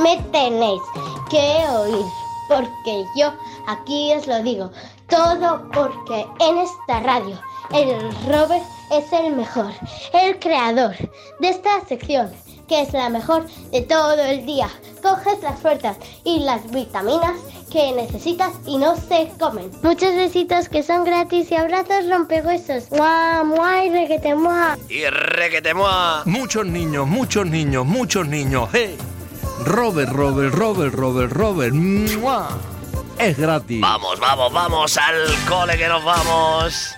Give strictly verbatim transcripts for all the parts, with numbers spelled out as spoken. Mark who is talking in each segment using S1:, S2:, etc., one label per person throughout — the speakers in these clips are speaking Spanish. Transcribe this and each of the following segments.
S1: me tenéis que oír, porque yo aquí os lo digo, todo porque en esta radio el Robert es el mejor, el creador de esta sección, que es la mejor de todo el día. Coges las fuerzas y las vitaminas que necesitas y no se comen. Muchos besitos que son gratis y abrazos rompehuesos. ¡Mua, mua y requete mua!
S2: Y requete mua.
S3: Muchos niños, muchos niños, muchos niños. ¡Hey! Robert, Robert, Robert, Robert, Robert. ¡Mua! Es gratis.
S2: Vamos, vamos, vamos al cole que nos vamos.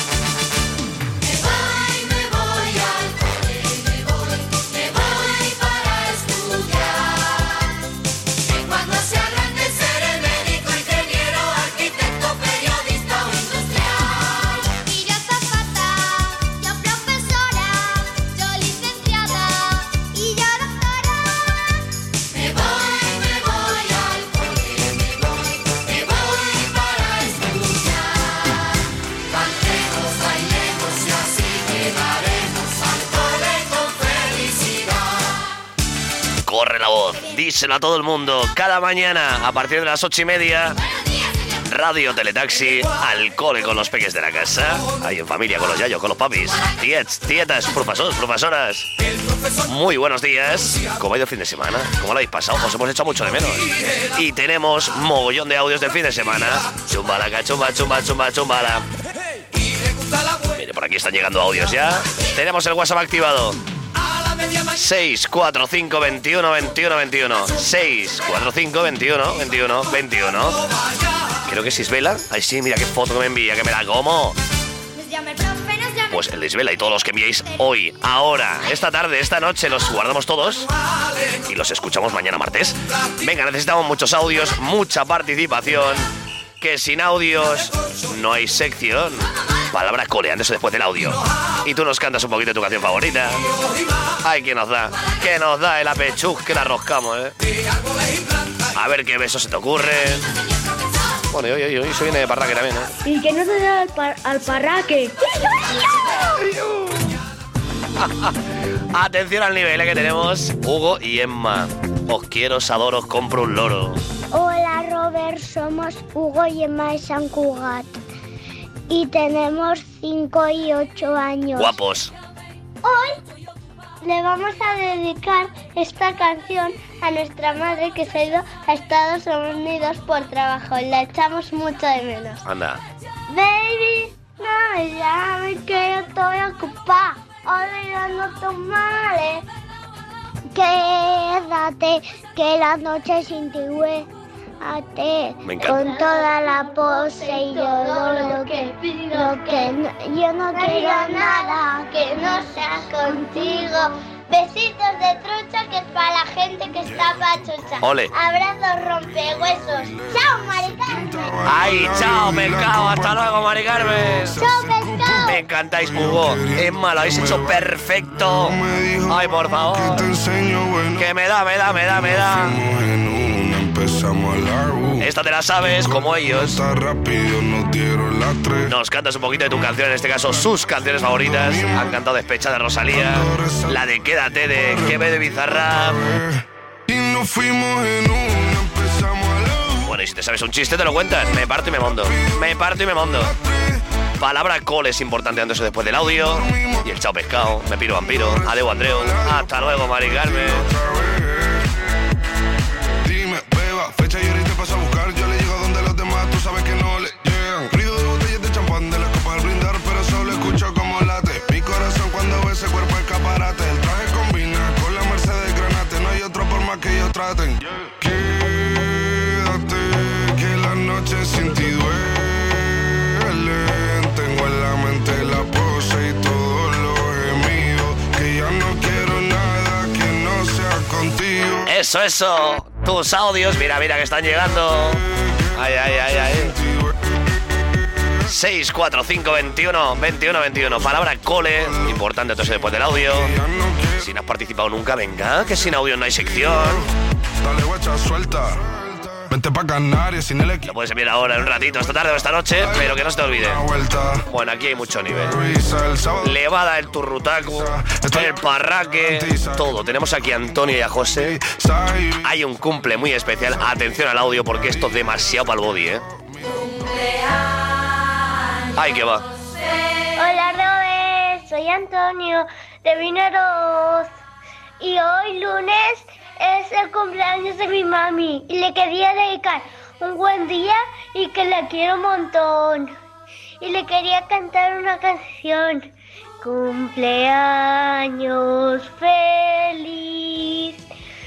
S2: Corre la voz, díselo a todo el mundo. Cada mañana, a partir de las ocho y media, Radio Teletaxi, al cole con los peques de la casa. Ahí en familia, con los yayos, con los papis. Tiets, tietas, profesores, profesoras. Muy buenos días. ¿Cómo ha ido el fin de semana? ¿Cómo lo habéis pasado? Os hemos hecho mucho de menos. Y tenemos mogollón de audios del fin de semana. Chumbalaca, chumba, chumba, chumba, chumbala. Mire, por aquí están llegando audios ya. Tenemos el WhatsApp activado. seis cuatro cinco veintiuno veintiuno veintiuno seis cuatro cinco veintiuno veintiuno veintiuno. Creo que es Isabela. Ay, sí, mira qué foto que me envía, que me la como. Pues el de Isabela y todos los que enviéis hoy, ahora, esta tarde, esta noche, los guardamos todos y los escuchamos mañana martes. Venga, necesitamos muchos audios, mucha participación, que sin audios no hay sección. Palabra cole, antes o después del audio. Y tú nos cantas un poquito de tu canción favorita. Ay, ¿qué nos da? ¿Qué nos da el apechug que la roscamos, eh? A ver qué beso se te ocurre. Bueno, hoy, hoy, hoy se viene de parraque también, ¿eh?
S1: Y que no se dé al, par- al parraque.
S2: Atención al nivel eh, que tenemos Hugo y Emma. Os quiero, os adoro, os compro un loro.
S4: Hola Robert, somos Hugo y Emma de San Cugat y tenemos cinco y ocho años.
S2: Guapos.
S4: Hoy le vamos a dedicar esta canción a nuestra madre que se ha ido a Estados Unidos por trabajo. La echamos mucho de menos.
S2: Anda.
S4: Baby, no me llames que yo estoy ocupada, olvidando tus males. Quédate, que la noche sin ti huele.
S2: Me encanta.
S4: Con toda la pose y todo lo que pido, que no, yo no quiero nada que no sea contigo. Besitos de trucha que es para la gente que está pachucha.
S2: Ole.
S4: Abrazos rompehuesos. Chao, Mari Carmen.
S2: Ay, chao, pescado. Hasta luego, Mari Carmen.
S4: Chao, pescado.
S2: Me encantáis, Hugo. Emma, lo habéis hecho perfecto. Ay, por favor. Que me da, me da, me da, me da. Esta te la sabes como ellos. Nos cantas un poquito de tu canción, en este caso sus canciones favoritas. Han cantado Despecha de Rosalía, la de Quédate de Quebe de Bizarrap. Bueno, y si te sabes un chiste te lo cuentas. Me parto y me mondo. Me parto y me mondo. Palabra cole es importante antes o después del audio. Y el chao pescado, me piro vampiro. Adeu Andreu. Hasta luego, Mari Carmen.
S5: Fecha y ahorita paso a buscar, yo le llego donde los demás, tú sabes que no le llegan. Ruido de botellas de champán, de las copas al brindar, pero solo escucho como late mi corazón cuando ve ese cuerpo escaparate. El traje combina con la Mercedes Granate, no hay otro por más que ellos traten. Quédate, que la noche sin ti duele. Tengo en la mente la pose y todo lo gemido, que ya no quiero nada que no sea contigo.
S2: Eso, eso. Tus audios, mira, mira que están llegando. Ay, ay, ay, ay. seis cuatro cinco veintiuno veintiuno veintiuno. Palabra cole, importante entonces después del audio. Si no has participado nunca, venga, que sin audio no hay sección.
S5: Dale, guacha, suelta. Vente pa' Canarias sin el equipo.
S2: Lo puedes enviar ahora, en un ratito, esta tarde o esta noche, pero que no se te olvide. Bueno, aquí hay mucho nivel. Levada, el turrutaco, el parraque, todo. Tenemos aquí a Antonio y a José. Hay un cumple muy especial. Atención al audio porque esto es demasiado para el body, ¿eh? Ay, que va.
S4: Hola, Robert. Soy Antonio de Vinaroz. Y hoy, lunes, es el cumpleaños de mi mami. Y le quería dedicar un buen día y que la quiero un montón. Y le quería cantar una canción. Cumpleaños feliz.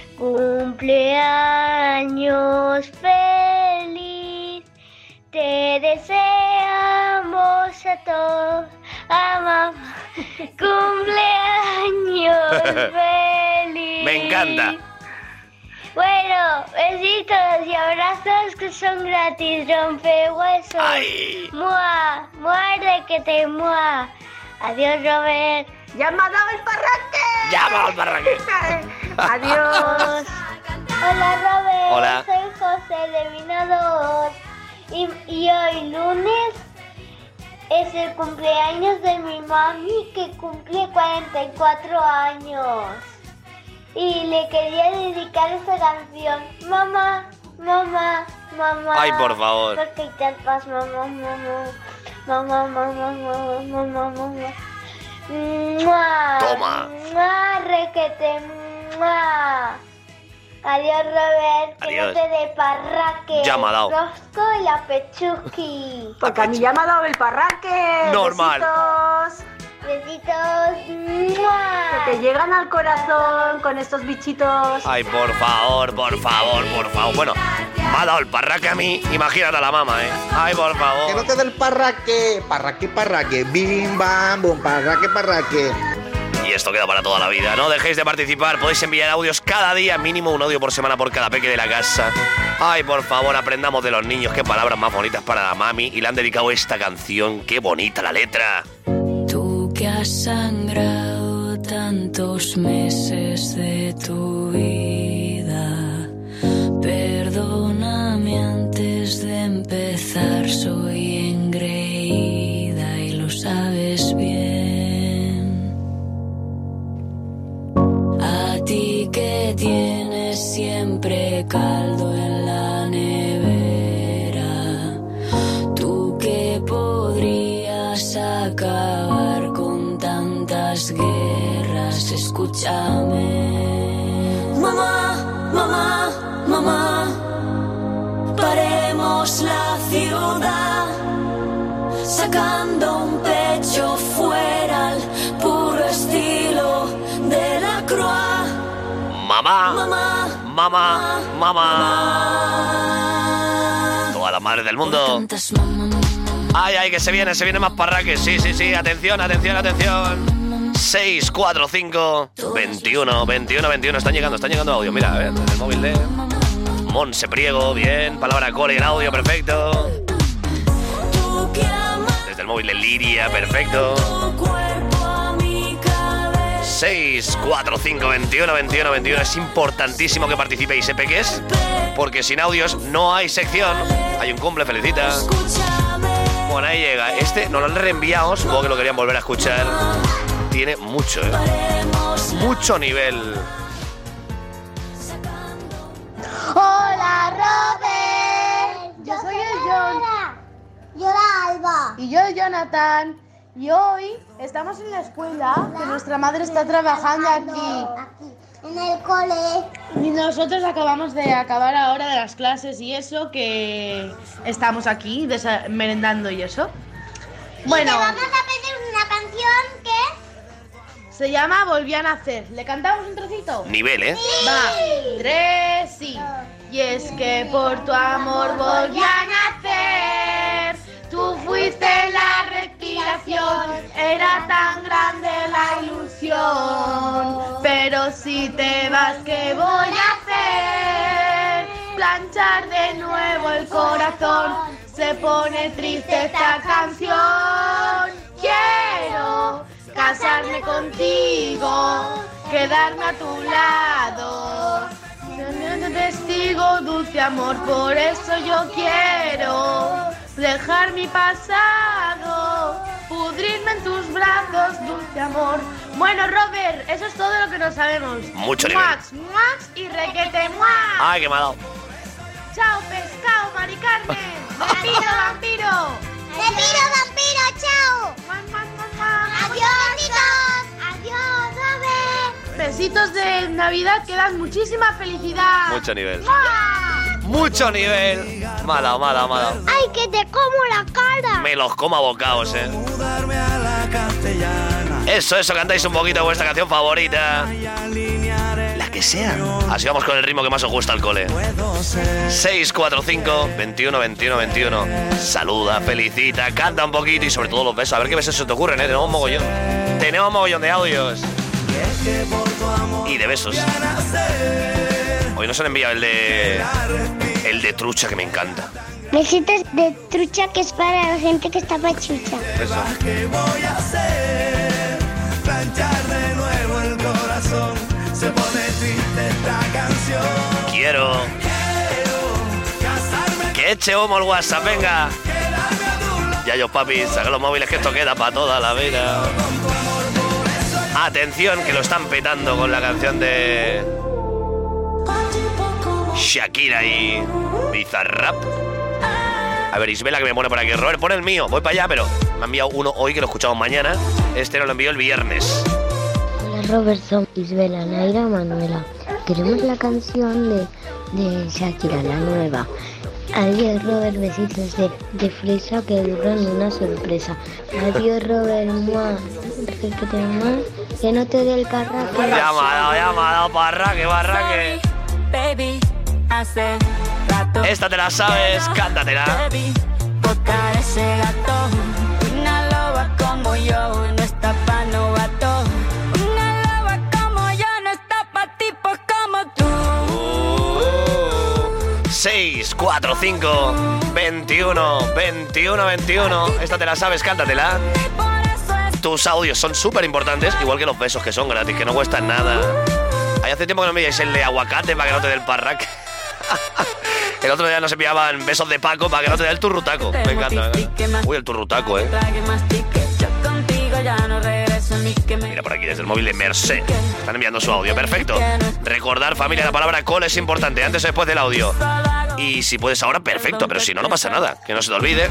S4: Cumpleaños feliz. Te deseamos a todos, a mamá. Cumpleaños feliz.
S2: Me encanta.
S4: Bueno, besitos y abrazos que son gratis, rompehuesos.
S2: Ay.
S4: Mua, muerde que te mua. Adiós, Robert.
S6: ¡Ya me ha dado el parraque!
S2: ¡Llama al parraque!
S6: ¡Adiós!
S4: Hola, Robert.
S2: Hola.
S4: Soy José de Vinador. Y, y hoy, lunes, es el cumpleaños de mi mami que cumple cuarenta y cuatro años. Y le quería dedicar esta canción. Mamá, mamá, mamá.
S2: Ay, por favor.
S4: Porque hay tantas mamá, mamá. Mamá, mamá, mamá, mamá, mamá. ¡Mua!
S2: Toma.
S4: ¡Mua! Requete, ¡mua! Adiós, Robert. Que
S2: Adiós.
S4: no te dé parraque.
S2: Ya me ha dado.
S4: Rosco y la pechuqui.
S6: Porque a mí ya me ha dado el parraque.
S2: Normal.
S6: Besitos.
S4: Besitos. ¡Mua!
S6: Que te llegan al corazón con estos bichitos.
S2: Ay, por favor, por favor, por favor. Bueno, me ha dado el parraque a mí. Imagínate a la mamá, ¿eh? Ay, por
S7: Que no
S2: favor.
S7: te dé el parraque, parraque, parraque, bim, bam, bum, parraque, parraque.
S2: Y esto queda para toda la vida. No dejéis de participar. Podéis enviar audios cada día, mínimo un audio por semana por cada peque de la casa. Ay, por favor, aprendamos de los niños. Qué palabras más bonitas para la mami. Y le han dedicado esta canción. Qué bonita la letra.
S8: Tú que has sangrado tantos meses de tu vida, perdóname antes de empezar, soy engreída y lo sabes bien. A ti que tienes siempre caldo en la nevera, tú que podrías acabar con tantas guerras, escúchame. Mamá, mamá, mamá, paremos la ciudad, sacando un pecho fuera al puro estilo de la Croix.
S2: Mamá,
S8: Mamá,
S2: mamá, mamá.
S8: mamá.
S2: Todas las madres del mundo.
S8: Tantas mamá, mamá.
S2: Ay, ay, que se viene, se viene más parraques. Sí, sí, sí. Atención, atención, atención. seis, cuatro, cinco, veintiuno, veintiuno, veintiuno. Están llegando, están llegando audio. Mira, a ver, el móvil de Monse Priego, bien. Palabra core en audio, perfecto.
S8: Tú que amas
S2: Desde el móvil de Liria, perfecto.
S8: tu cuerpo a mi cabeza.
S2: seis, cuatro, cinco, veintiuno, veintiuno, veintiuno. Es importantísimo que participéis, ¿eh, peques? Porque sin audios no hay sección. Hay un cumple, felicita.
S8: Escúchame.
S2: Bueno, ahí llega. Este nos lo han reenviado, supongo que lo querían volver a escuchar. Tiene mucho, ¿eh?
S8: Paremos la
S2: Mucho nivel.
S4: Hola, Robert. Yo soy el John. Yo la Alba.
S9: Y yo, Jonathan, y hoy estamos en la escuela, que nuestra madre está trabajando aquí.
S4: Aquí, en el cole.
S9: Y nosotros acabamos de acabar ahora de las clases y eso, que estamos aquí desa- merendando y eso. Bueno,
S4: Y te vamos a pedir una canción que...
S9: se llama Volví a nacer. ¿Le cantamos un trocito?
S2: Nivel, ¿eh?
S9: Va, tres, sí. Y es que por tu amor volví a nacer. Tú fuiste la respiración. Era tan grande la ilusión. Pero si te vas, ¿qué voy a hacer? Planchar de nuevo el corazón. Se pone triste esta canción. Quiero casarme contigo, quedarme a tu lado. Testigo contigo, dulce amor, por eso yo quiero dejar mi pasado, pudrirme en tus brazos, dulce amor. Bueno, Robert, eso es todo lo que no sabemos.
S2: Mucho nivel.
S9: Max, Max y requete, Max.
S2: Ay, qué malo.
S9: Chao, pescado, Mari Carmen. Vampiro, vampiro.
S4: ¡Vampiro, vampiro! ¡Chao!
S9: Mua, mua, mua, mua.
S4: ¡Adiós, chicos! ¡Adiós, Robert!
S9: Besitos de Navidad que dan muchísima felicidad.
S2: Mucho nivel.
S9: ¡Mua!
S2: Mucho nivel. Mala, mala, mala.
S4: ¡Ay, que te como la cara!
S2: Me los como a bocaos, eh. Eso, eso, cantáis un poquito vuestra canción favorita. La que sea. Así vamos con el ritmo que más os gusta al cole. seis cuatro cinco, veintiuno, veintiuno, veintiuno. Saluda, felicita, canta un poquito y sobre todo los besos. A ver qué besos se te ocurren, eh. Tenemos un mogollón. Tenemos un mogollón de audios. Y de besos. Hoy nos han enviado el de... El de trucha, que me encanta.
S4: Besitos de trucha, que es para la gente que está pachucha.
S2: Eso. Quiero que eche humo el WhatsApp, venga. Ya yo, papi, saca los móviles que esto queda para toda la vida. Atención, que lo están petando con la canción de Shakira y Bizarrap. A ver, Isabela, que me pone por aquí. Robert, pone el mío. Voy para allá, pero me ha enviado uno hoy que lo escuchamos mañana. Este nos lo envió el viernes.
S10: Hola, Robert, son Isabela, Naira, Manuela. Queremos la canción de, de Shakira, la nueva. Adiós, Robert, besitos de, de fresa que duran una sorpresa. Adiós, Robert, mua. Que te más, que no te dé el parraque.
S2: Ya me ha dado, ya me ha dado parraque, barraque.
S8: Baby, hace rato.
S2: Esta te la sabes, cántatela.
S8: Tocar ese gato. Una loba como yo no está pa' novato. Una loba como yo no está pa' tipos como tú.
S2: seis cuatro cinco, veintiuno, veintiuno, veintiuno. Esta te la sabes, cántatela. Tus audios son súper importantes, igual que los besos, que son gratis, que no cuestan nada. Ahí hace tiempo que no me enviáis el de aguacate para que no te dé el parraque. El otro día nos enviaban besos de Paco para que no te dé el turrutaco. Me encanta, me encanta. Uy, el turrutaco, eh. Mira por aquí, desde el móvil de Merced. Están enviando su audio, perfecto. Recordar, familia, la palabra call es importante, antes o después del audio. Y si puedes ahora, perfecto, pero si no, no pasa nada. Que no se te olvide.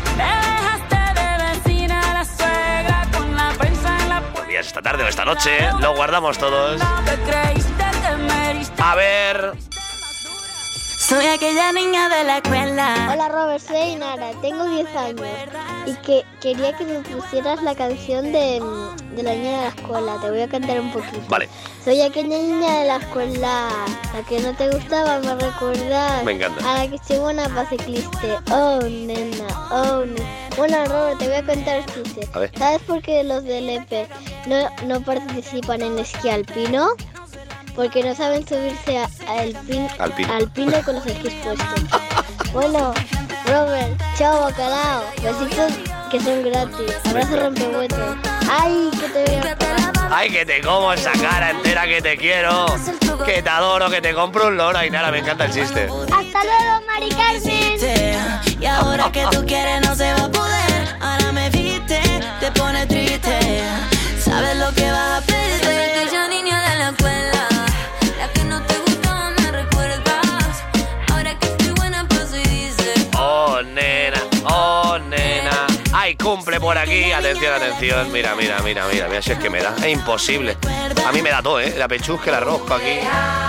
S2: Esta tarde o esta noche, lo guardamos todos. A ver.
S8: Soy aquella niña de la escuela.
S4: Hola, Robert, soy Nara, tengo diez años y que quería que me pusieras la canción de, de la niña de la escuela. Te voy a cantar un poquito.
S2: Vale.
S4: Soy aquella niña de la escuela, la que no te gustaba, me recuerdas.
S2: Me encanta.
S4: A la que soy buena para cicliste. Oh, nena, oh, nena. Bueno, Robert, te voy a contar un chiste.
S2: A ver.
S4: ¿Sabes por qué los del E P no, no participan en esquí alpino? Porque no saben subirse a, a el pin,
S2: al, pin.
S4: al pino con los esquís puestos. Bueno, Robert, chao, bacalao. Besitos que son gratis. Abrazo rompehuesos. Ay, que te veo.
S2: Ay, que te como esa cara entera, que te quiero. Que te adoro, que te compro un loro. Ay, nada, me encanta el chiste.
S4: Hasta luego, Mari Carmen.
S8: Y ahora que tú quieres no se va a poder. Ahora me viste, te pone triste. Sabes lo que vas a perder. Soy aquella niña de la escuela, la que no te gustaba, me recuerdas. Ahora que estoy buena paso y dice:
S2: oh, nena, oh, nena. Ay, cumple por aquí. Atención, atención. Mira, mira, mira, mira. Mira si es que me da. Es imposible. A mí me da todo, ¿eh? La pechusca, la rosca aquí.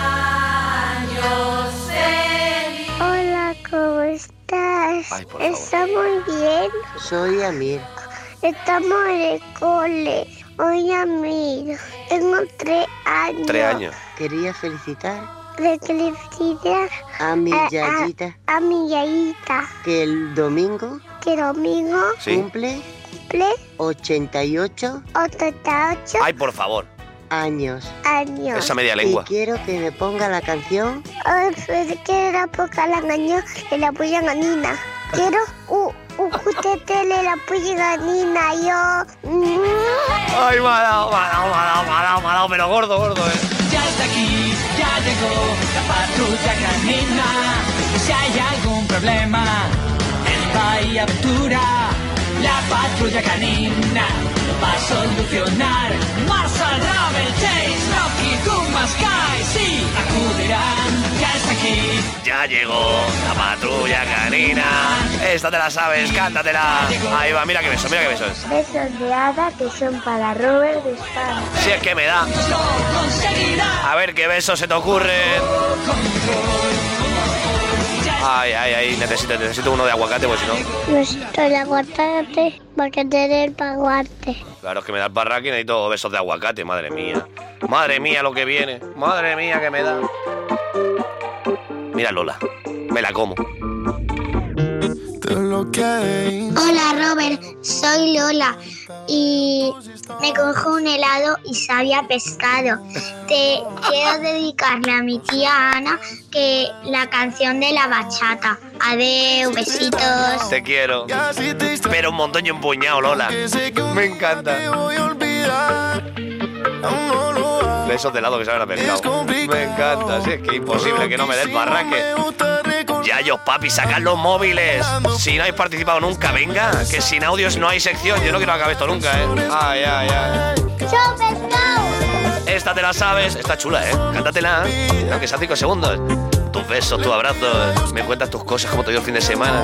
S4: Hola, ¿cómo estás?
S2: Ay, por favor.
S4: ¿Estamos bien?
S11: Soy Amir.
S4: Estamos en el cole. Oye, Amir, tengo tres años.
S2: Tres años.
S11: Quería felicitar
S4: De felicitar
S11: a mi
S4: a,
S11: yayita,
S4: a, a mi yayita,
S11: que el domingo
S4: que domingo
S2: Sí.
S11: cumple
S4: cumple
S11: ochenta y ocho
S4: ochenta y ocho
S2: Ay, por favor.
S11: años.
S4: años.
S2: Esa media lengua.
S11: Y quiero que me ponga la canción.
S4: Ay, pero quiero poca la cañón y la apoyan a Nina. Quiero un un jutete le la apoyan a Nina. Yo. Mm.
S2: Ay, me ha dado, me ha dado, me ha dado, me ha dado, me ha dado, pero gordo, gordo, eh.
S12: Ya está aquí, ya llegó la patrulla canina. Si hay algún problema en Bahía Aventura, la patrulla canina lo va a solucionar. Marshall, Ravel, Chase, Rocky, Goomba, Sky, sí, acudirán, ya está aquí.
S2: Ya llegó la patrulla canina. Esta te la sabes, cántatela. Ahí va, mira qué beso, mira qué beso es.
S4: Besos de hada que son para Robert de Espada.
S2: Si es que me da. A ver qué besos se te ocurren. Ay, ay, ay, necesito, necesito uno de aguacate, pues si no.
S4: Besito de aguacate, porque tener paguarte.
S2: Claro, es que me da el parraque y necesito besos de aguacate, madre mía. Madre mía lo que viene. Madre mía que me da. Mira Lola, me la como.
S4: Hola Robert, soy Lola y me cojo un helado y sabía pescado. Te quiero dedicarle a mi tía Ana que la canción de la bachata. Adeu, besitos.
S2: Te quiero. Pero un montón y un puñado, Lola. Me encanta. Besos de helado que saben a pescado. Me encanta, sí, es que imposible que no me dé el parraque. Yayos, papi, sacad los móviles. Si no habéis participado nunca, venga, que sin audios no hay sección. Yo no quiero acabar esto nunca, ¿eh? Ay, ay, ay.
S4: ¡Chao, pescado!
S2: Esta te la sabes. Está chula, ¿eh? Cántatela, ¿eh? Aunque sea cinco segundos. Tus besos, tus abrazos. Me cuentas tus cosas como te dio el fin de semana.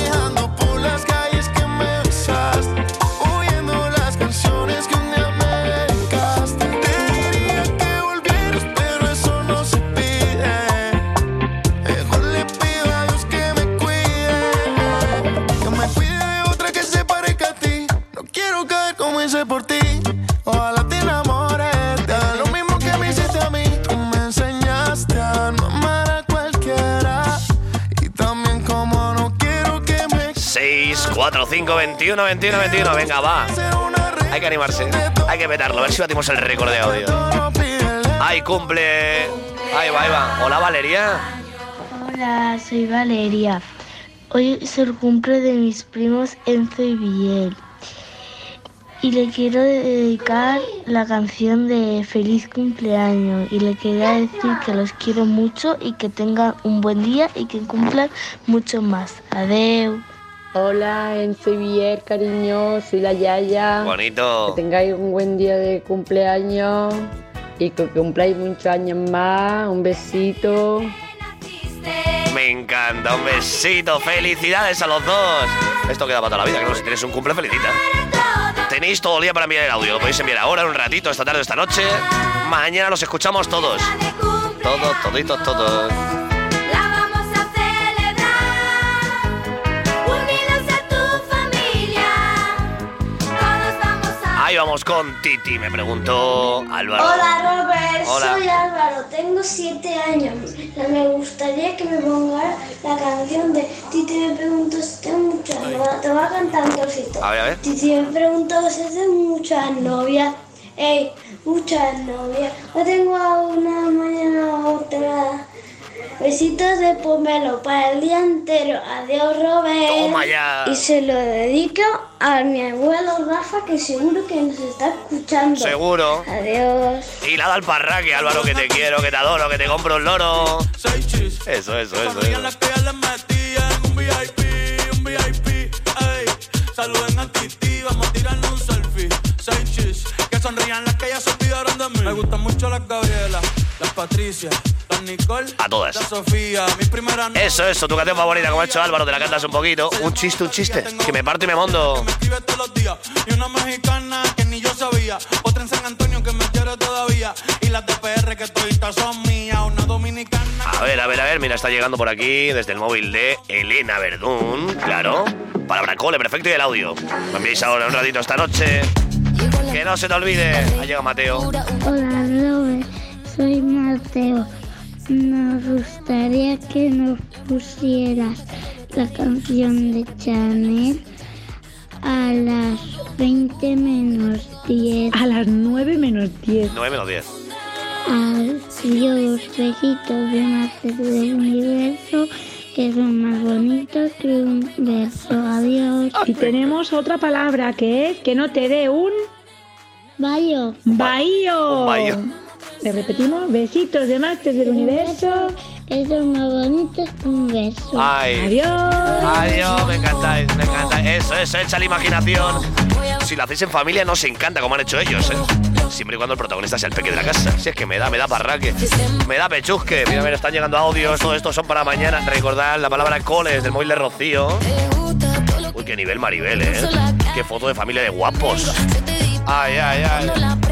S13: Por ti, ojalá te enamores de lo mismo que me hiciste a mí. Tú me enseñaste a no amar a cualquiera y también como no quiero que me...
S2: seis, cuatro, cinco, veintiuno, veintiuno, veintiuno. Venga, va. Hay que animarse, hay que petarlo. A ver si batimos el récord de audio. ¡Ay, cumple! Ahí va, ahí va. Hola, Valeria.
S14: Hola, soy Valeria. Hoy es el cumple de mis primos Enzo y Biel. Y le quiero dedicar la canción de Feliz Cumpleaños. Y le quería decir que los quiero mucho y que tengan un buen día y que cumplan mucho más. Adeu.
S15: Hola, Enzo y Biel, cariño, soy la Yaya.
S2: Bonito.
S15: Que tengáis un buen día de cumpleaños y que cumpláis muchos años más. Un besito.
S2: Me encanta, un besito. Felicidades a los dos. Esto queda para toda la vida, que si tienes un cumple, felicita. Tenéis todo el día para enviar el audio. Lo podéis enviar ahora, en un ratito, esta tarde, esta noche. Mañana los escuchamos todos. Todos, toditos, todos.
S8: La vamos a celebrar, unidos a tu familia. Todos vamos a...
S2: Ahí vamos con Titi, me preguntó Álvaro.
S16: Hola Robert,
S2: Hola.
S16: soy Álvaro, tengo siete años. Me gustaría que me pongas la canción de Titi me preguntó si tengo muchas novias. Te voy a cantar un trocito.
S2: A ver, a ver.
S16: Titi me preguntó si tengo muchas novias. Ey, muchas novias. No tengo a una, mañana a otra. Besitos de pomelo para el día entero. Adiós, Robert.
S2: Toma ya.
S16: Y se lo dedico a mi abuelo Rafa, que seguro que nos está escuchando.
S2: Seguro.
S16: Adiós.
S2: Y la da al parraque, Álvaro, que te quiero, que te adoro, que te compro un loro. Eso, eso, eso. eso.
S13: Saluden a Titi, vamos a tirarnos un selfie. Seis chis, que sonrían las que ya se olvidaron de mí. Me gustan mucho las Gabriela, las Patricia, las Nicole,
S2: a todas.
S13: las Sofía, mi primera novia.
S2: Eso, eso, tu canción favorita, como ha hecho Álvaro, te la cantas un poquito. Un chiste, un chiste, que me parto y me mondo.
S13: Me escribe todos los días. Y una mexicana que ni yo sabía. Otra en San Antonio que me quiere todavía. Y las de P R que toditas son mías. Una dominicana.
S2: A ver, a ver, a ver, mira, está llegando por aquí desde el móvil de Elena Verdún, claro. Palabra cole, perfecto, y el audio. Lo enviáis ahora un ratito esta noche. Que no se te olvide. Ha llegado Mateo.
S4: Hola Robert, soy Mateo. Nos gustaría que nos pusieras la canción de Chanel a las veinte menos diez.
S17: A las nueve menos diez.
S2: nueve menos diez.
S4: Adiós, besitos de Marte del Universo, que son más bonitos que un verso. Adiós.
S17: Y tenemos otra palabra que es que no te dé un...
S4: Bahío.
S17: Bahío.
S2: Un bahío.
S17: Le repetimos, besitos de Marte del Universo,
S16: que son muy bonitos. Un beso.
S2: Ay.
S17: Adiós.
S2: Adiós, me encantáis, me encantáis. Eso, eso, echa la imaginación. Si lo hacéis en familia nos encanta como han hecho ellos, ¿eh? Siempre y cuando el protagonista sea el peque de la casa. Si es que me da, me da parraque. Me da pechusque. Mira, mira, están llegando audios. Todo esto son para mañana. Recordad la palabra coles del móvil de Rocío. Uy, qué nivel Maribel, ¿eh? Qué foto de familia de guapos. Ay, ay, ay.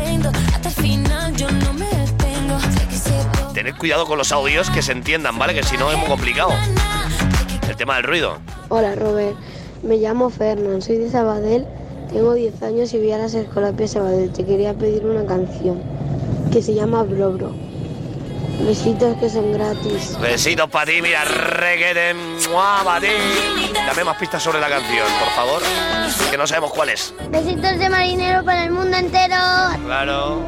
S2: Tened cuidado con los audios, que se entiendan, ¿vale? Que si no es muy complicado. El tema del ruido.
S18: Hola Robert, me llamo Fernán, soy de Sabadell, tengo diez años y voy a las escuelas de Sabadell. Te quería pedir una canción que se llama Bro Bro. Besitos que son gratis.
S2: Besitos para ti, mira, requete, mua, para ti. Dame más pistas sobre la canción, por favor, que no sabemos cuál es.
S4: Besitos de marinero para el mundo entero.
S2: Claro.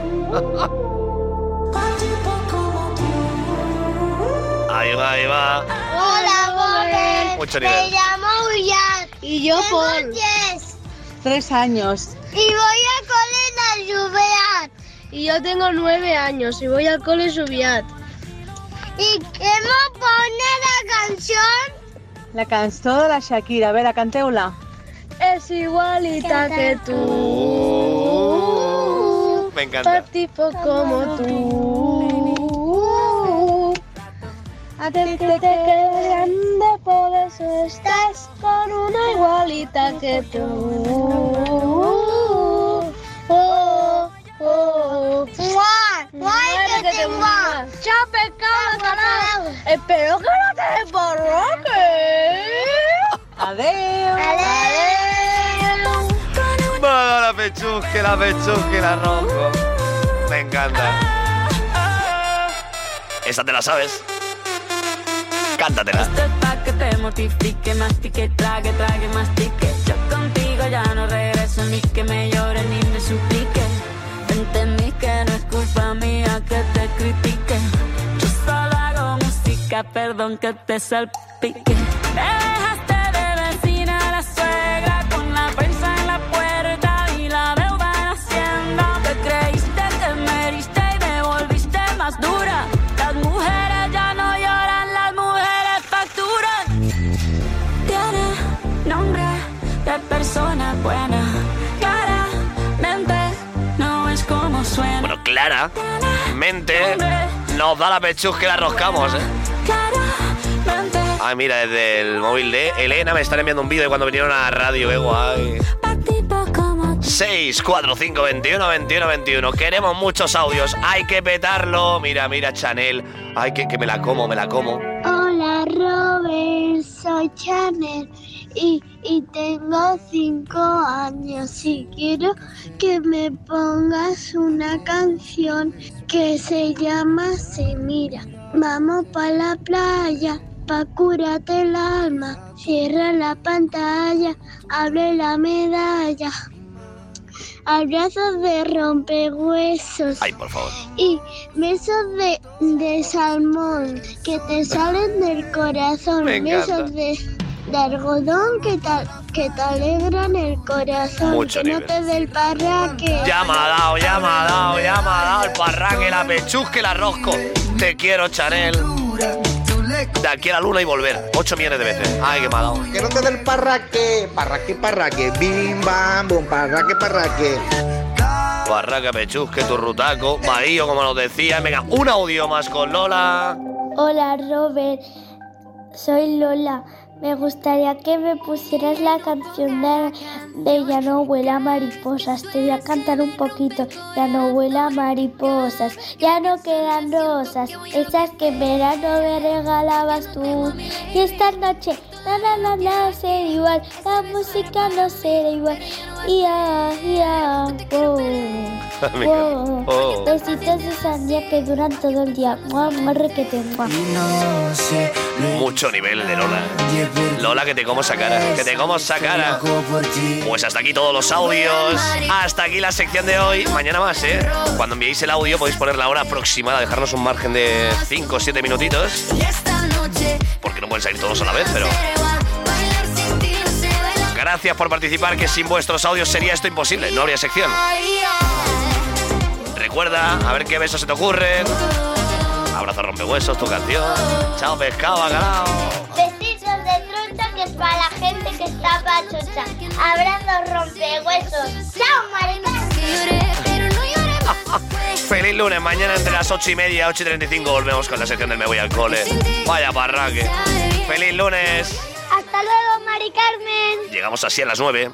S2: Ahí va, ahí va.
S4: Hola, Robert.
S2: Mucho nivel.
S4: Me llamo Ullar.
S19: Y yo,
S4: Tengo
S19: Paul.
S4: diez.
S19: Tres años.
S4: Y voy a cole en Allubeat.
S19: Y yo tengo nueve años y voy al cole Subiat.
S4: ¿Y qué me pone la canción?
S19: La canción de la Shakira. A ver, canteula. Es igualita que tú.
S2: Me encanta.
S19: Tipo como tú. A ti te queda grande, por eso estás con una igualita que tú. Oh, oh.
S4: ¡Guau! ¡Guay que te guau!
S19: ¡Chao, pescado, carajo! Espero que no te desborroques. Adiós.
S4: Adiós.
S2: Bueno, la pechusque, la pechusque, la rojo. Me encanta. Esa te la sabes. Cántatela.
S8: Esto es pa' que te mortifique, mastique, trague, trague, mastique. Yo contigo ya no regreso, ni que me llore ni me suplique. Entendí que no es culpa mía que te critique. Yo solo hago música, perdón que te salpique. Me dejaste de vecina la suegra con la prensa en la puerta y la deuda en Hacienda. Te creíste que me heriste y me volviste más dura. Las mujeres ya no lloran, las mujeres facturan. Tiene nombre de persona buena. Claramente no es como suena.
S2: Bueno, Clara, mente, nos da la pechusque, la roscamos, ¿eh? Ay, mira, desde el móvil de Elena me están enviando un vídeo de cuando vinieron a la radio, qué guay. seis cuatro cinco veintiuno veintiuno veintiuno. Queremos muchos audios, hay que petarlo. Mira, mira, Chanel. Ay, que, que me la como, me la como.
S16: Hola Robert, soy Chanel y, y tengo cinco años y quiero que me pongas una canción que se llama Se Mira. Vamos pa' la playa, pa' curarte el alma, cierra la pantalla, abre la medalla. Abrazos de rompehuesos.
S2: Ay, por favor.
S16: Y besos de, de salmón que te salen del corazón.
S2: Me encanta.
S16: Besos de, de algodón que te, que te alegran el corazón.
S2: Mucho
S16: que
S2: nivel.
S16: no te dé el parraque.
S2: Ya me ha dado, ya me ha dado, ya me ha dado el parraque, la pechusque, la rosco. Te quiero, Chanel. De aquí a la luna y volver. Ocho millones de veces. Ay, que me ha dado.
S7: Que no te dé el parraque, parraque, parraque, bim, bam, bum, parraque, parraque.
S2: Parraque, pechusque, turrutaco, bahío, como nos decía. Venga, un audio más con Lola.
S16: Hola Robert, soy Lola. Me gustaría que me pusieras la canción de, de Ya no huela a mariposas. Te voy a cantar un poquito. Ya no huela a mariposas, ya no quedan rosas, esas que en verano me regalabas tú. Y esta noche, na na na na, será igual, la música no será igual. Ya, ya, oh, oh.
S2: Oh.
S16: Besitos de sandía que duran todo el día. Mua, mua, requete, mua.
S2: Mucho nivel de Lola. Lola, que te como esa cara, que te como esa cara. Pues hasta aquí todos los audios. Hasta aquí la sección de hoy. Mañana más, ¿eh? Cuando enviéis el audio podéis poner la hora aproximada, dejarnos un margen de cinco o siete minutitos. Porque no pueden salir todos a la vez, pero... Gracias por participar, que sin vuestros audios sería esto imposible. No habría sección. Recuerda, a ver qué besos se te ocurren. Abrazo rompehuesos, tu canción. Chao, pescado, bacalao.
S4: Besitos de trucha que es para la gente que está pachucha. Abrazos rompehuesos. ¡Chao, maricón!
S2: Feliz lunes, mañana entre las ocho y media, ocho y treinta y cinco volvemos con la sección del Me Voy al Cole. Vaya parraque. Feliz lunes.
S4: Hasta luego, Mari Carmen.
S2: Llegamos así a las nueve.